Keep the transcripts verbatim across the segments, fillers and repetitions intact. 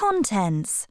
Contents.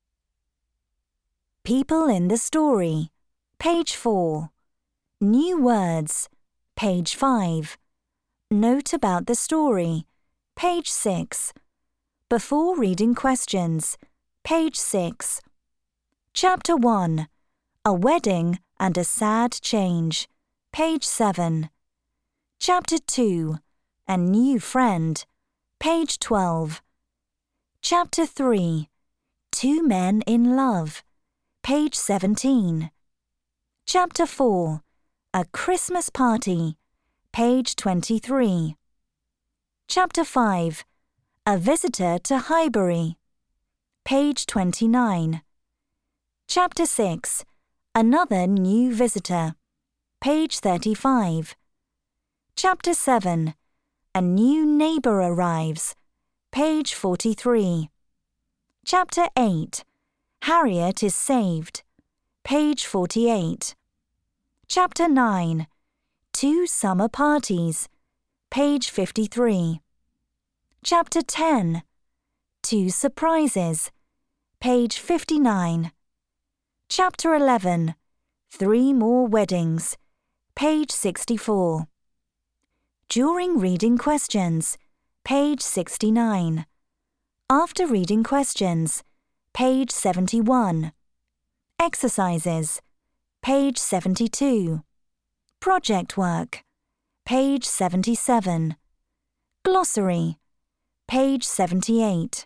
People in the story. Page four. New words. Page five. Note about the story. Page six. Before reading questions. Page six. Chapter one. A wedding and a sad change. Page seven. Chapter two. A new friend. Page twelve. Chapter three. Two men in love. Page seventeen. Chapter four. A Christmas party. Page twenty-three. Chapter five. A visitor to Highbury. Page twenty-nine. Chapter six. Another new visitor. Page thirty-five. Chapter seven. A new neighbour arrives. Page forty-three. Chapter eight. Harriet is saved. Page forty-eight. Chapter nine. Two summer parties. Page fifty-three. Chapter ten. Two surprises. Page fifty-nine. Chapter eleven. Three more weddings. Page sixty-four. During reading questions. Page sixty-nine. After reading questions. Page seventy-one. Exercises. Page seventy-two. Project work. Page seventy-seven. Glossary. Page seventy-eight.